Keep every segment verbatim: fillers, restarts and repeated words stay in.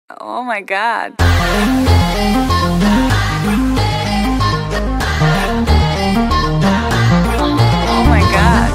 Oh my god. Oh my god.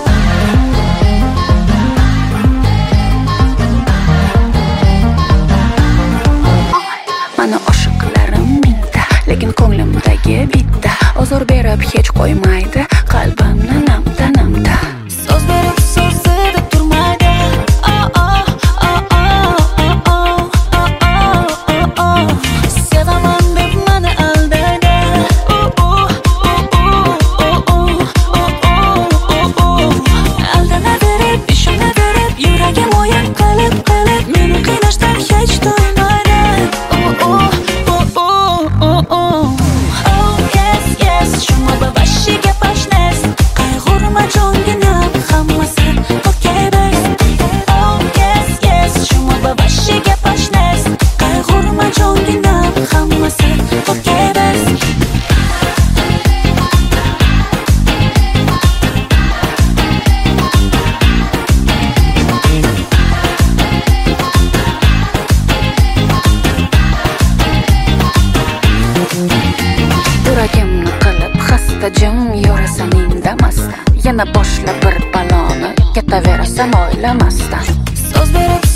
Mana oshiqlarim mingta, lekin ko'nglimdagi bitta ozor berib hech qo'ymaydi qalbimni namda namda. So'z berib so'zida turmaydi. Oh oh oh oh oh oh oh. Sevaman deb meni aldaydi. Oh oh oh oh oh. Aldanaverib, ishonaverib, yuragim o'yin qilib qilib meni qiynashdan hech to'ymaydi. Oh oh oh oh oh. Oh yes yes, shuma babashiga pashnes. Qayg'urma jonginam, hammasi okey best. Oh yes yes, shuma babashiga pashnes. Qayg'urma jonginam, hammasi okey best. Yuragimni qilib xasta jim yurasan indamasdan, yana boshla bir baloni, ketaverasan o'ylamasdan. So'z berib